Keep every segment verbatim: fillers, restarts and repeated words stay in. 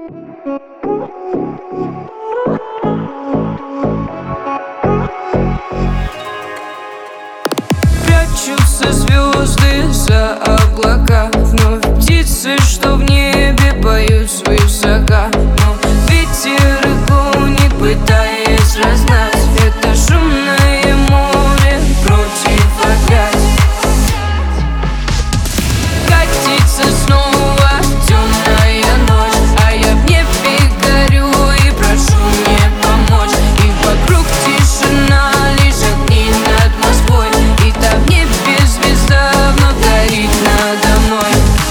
Прячутся звезды за облака, вновь птицы, что в небе поют свысока. Но ветер их гонит, пытаясь разгнать это шумное море против опять. Катится снова темная ночь, а я в небе горю и прошу мне помочь. И вокруг тишина, лишь огни над Москвой, и там в небе звезда вновь горит надо мной.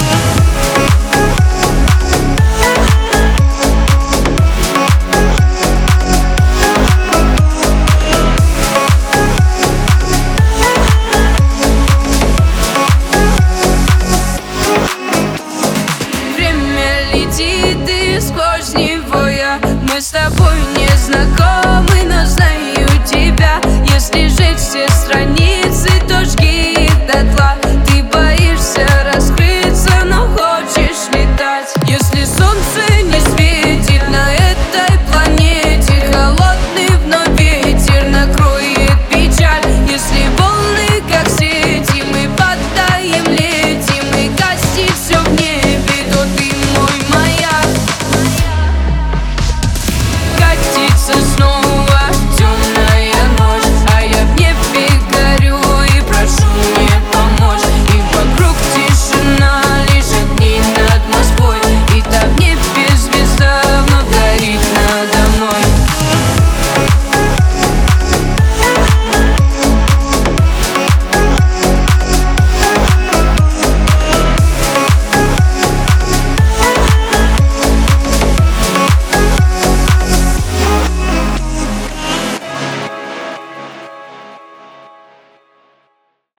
Летит, и сквозь него я. Мы с тобой не знакомы, но знаю тебя. Если сжечь все страницы, то жги их дотла. Ты боишься раскрыться, но хочешь летать. Если солнце